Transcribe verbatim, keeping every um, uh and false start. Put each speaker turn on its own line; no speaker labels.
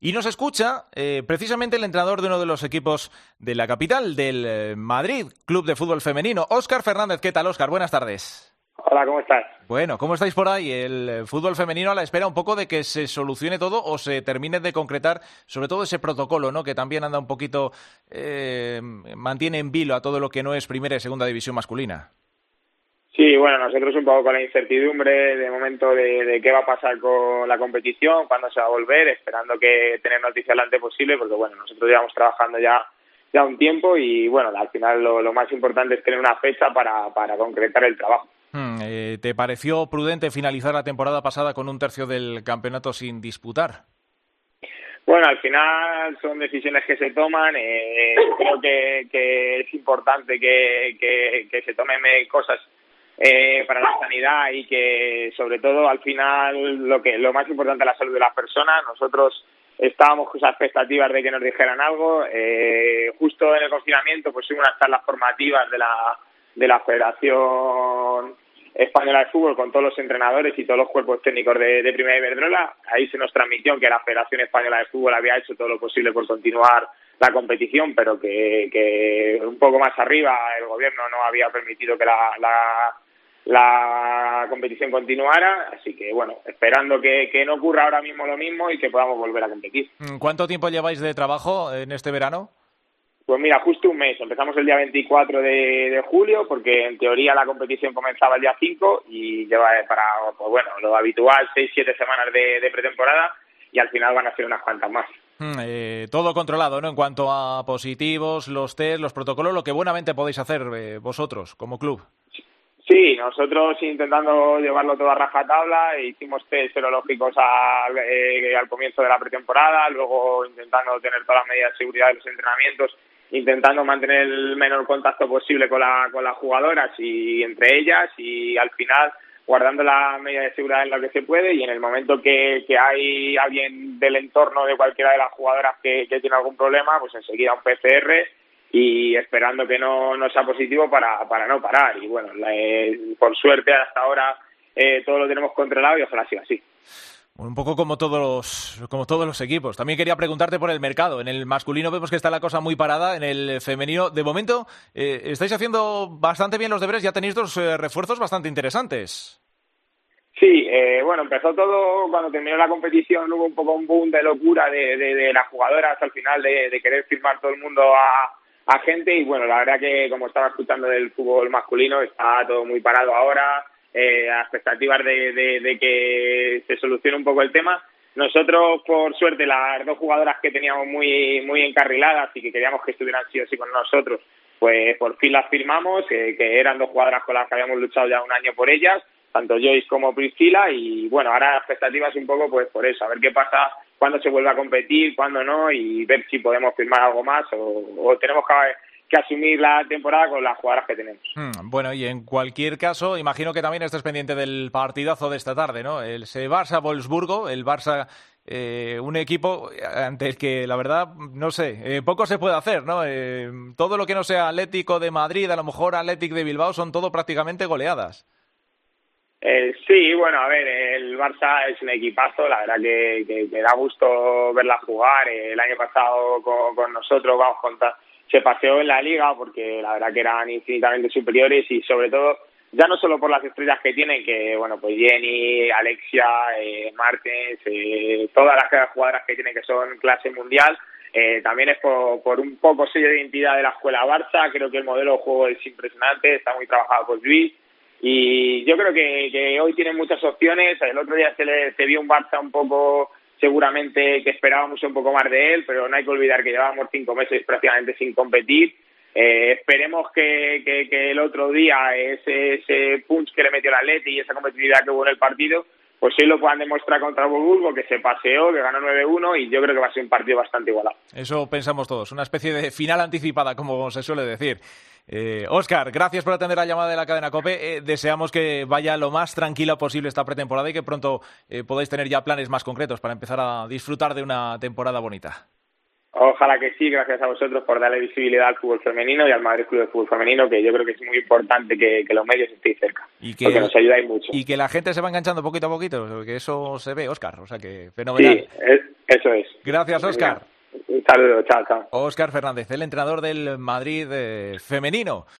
Y nos escucha eh, precisamente el entrenador de uno de los equipos de la capital, del eh, Madrid Club de Fútbol Femenino, Óscar Fernández. ¿Qué tal, Óscar? Buenas tardes.
Hola, ¿cómo estás?
Bueno, ¿cómo estáis por ahí? El eh, fútbol femenino a la espera un poco de que se solucione todo o se termine de concretar, sobre todo ese protocolo, ¿no? Que también anda un poquito, eh, mantiene en vilo a todo lo que no es primera y segunda división masculina.
Sí, bueno, nosotros un poco con la incertidumbre de momento de, de qué va a pasar con la competición, cuándo se va a volver, esperando que tener noticias lo antes posible, porque bueno, nosotros llevamos trabajando ya ya un tiempo y bueno, al final lo, lo más importante es tener una fecha para, para concretar el trabajo.
Hmm, eh, ¿Te pareció prudente finalizar la temporada pasada con un tercio del campeonato sin disputar?
Bueno, al final son decisiones que se toman. Eh, creo que, que es importante que, que, que se tomen cosas eh, para la sanidad y que, sobre todo, al final lo que lo más importante es la salud de las personas. Nosotros estábamos con esas expectativas de que nos dijeran algo. Eh, justo en el confinamiento, pues hubo unas charlas formativas de la de la Federación Española de Fútbol con todos los entrenadores y todos los cuerpos técnicos de, de Primera Iberdrola. Ahí se nos transmitió que la Federación Española de Fútbol había hecho todo lo posible por continuar la competición, pero que, que un poco más arriba el gobierno no había permitido que la, la, la competición continuara. Así que, bueno, esperando que, que no ocurra ahora mismo lo mismo y que podamos volver a competir.
¿Cuánto tiempo lleváis de trabajo en este verano?
Pues mira, justo un mes. Empezamos el día veinticuatro de, de julio, porque en teoría la competición comenzaba el día cinco y lleva para, pues bueno, lo habitual, seis, siete semanas de, de pretemporada y al final van a ser unas cuantas más.
Hmm, eh, todo controlado, ¿no? En cuanto a positivos, los test, los protocolos, lo que buenamente podéis hacer eh, vosotros como club.
Sí, nosotros intentando llevarlo todo a rajatabla, hicimos test serológicos al, eh, al comienzo de la pretemporada, luego intentando tener todas las medidas de seguridad de los entrenamientos, intentando mantener el menor contacto posible con, la, con las jugadoras y entre ellas, y al final guardando la medida de seguridad en lo que se puede, y en el momento que, que hay alguien del entorno de cualquiera de las jugadoras que, que tiene algún problema, pues enseguida un P C R y esperando que no, no sea positivo para, para no parar. Y bueno, la, eh, por suerte hasta ahora eh, todo lo tenemos controlado y ojalá siga así.
Un poco como todos los, como todos los equipos. También quería preguntarte por el mercado. En el masculino vemos que está la cosa muy parada. En el femenino, de momento, eh, estáis haciendo bastante bien los deberes. Ya tenéis dos eh, refuerzos bastante interesantes.
Sí, eh, bueno, empezó todo cuando terminó la competición. Hubo un poco un boom de locura de, de, de las jugadoras al final de, de querer firmar todo el mundo a, a gente. Y bueno, la verdad que como estaba escuchando del fútbol masculino, está todo muy parado ahora. Eh, a expectativas de, de, de que se solucione un poco el tema. Nosotros, por suerte, las dos jugadoras que teníamos muy muy encarriladas y que queríamos que estuvieran sí o sí con nosotros, pues por fin las firmamos, eh, que eran dos jugadoras con las que habíamos luchado ya un año por ellas, tanto Joyce como Priscila, y bueno, ahora la expectativa es un poco pues por eso, a ver qué pasa, cuándo se vuelve a competir, cuándo no, y ver si podemos firmar algo más o, o tenemos que que asumir la temporada con las jugadoras que tenemos.
Hmm, bueno, y en cualquier caso, imagino que también estés pendiente del partidazo de esta tarde, ¿no? El Barça-Wolfsburgo, el Barça, eh, un equipo ante el que, la verdad, no sé, eh, poco se puede hacer, ¿no? Eh, todo lo que no sea Atlético de Madrid, a lo mejor Athletic de Bilbao, son todo prácticamente goleadas.
Eh, sí, bueno, a ver, el Barça es un equipazo, la verdad que, que, que da gusto verla jugar. El año pasado con, con nosotros, vamos a contar, se paseó en la liga porque la verdad que eran infinitamente superiores y sobre todo, ya no solo por las estrellas que tienen, que bueno, pues Jenny, Alexia, eh, Martens, eh, todas las jugadoras que tienen que son clase mundial, eh, también es por, por un poco sello de identidad de la escuela Barça. Creo que el modelo de juego es impresionante, está muy trabajado por Luis y yo creo que, que hoy tienen muchas opciones. El otro día se le se vio un Barça un poco, seguramente que esperábamos un poco más de él, pero no hay que olvidar que llevábamos cinco meses prácticamente sin competir. Eh, esperemos que, que, que el otro día ese, ese punch que le metió el Atleti y esa competitividad que hubo en el partido, pues hoy lo puedan demostrar contra el Wolfsburgo, que se paseó, que ganó nueve uno y yo creo que va a ser un partido bastante igualado.
Eso pensamos todos, una especie de final anticipada, como se suele decir. Eh, Óscar, gracias por atender la llamada de la cadena COPE. Eh, deseamos que vaya lo más tranquila posible esta pretemporada y que pronto eh, podáis tener ya planes más concretos para empezar a disfrutar de una temporada bonita.
Ojalá que sí, gracias a vosotros por darle visibilidad al fútbol femenino y al Madrid Club de Fútbol Femenino, que yo creo que es muy importante que, que los medios estén cerca,
y que,
porque nos ayudáis mucho.
Y que la gente se va enganchando poquito a poquito, que eso se ve, Óscar, o sea que fenomenal.
Sí, es, Eso es.
Gracias, Óscar.
Un saludo, chao, chao.
Óscar Fernández, el entrenador del Madrid eh, femenino.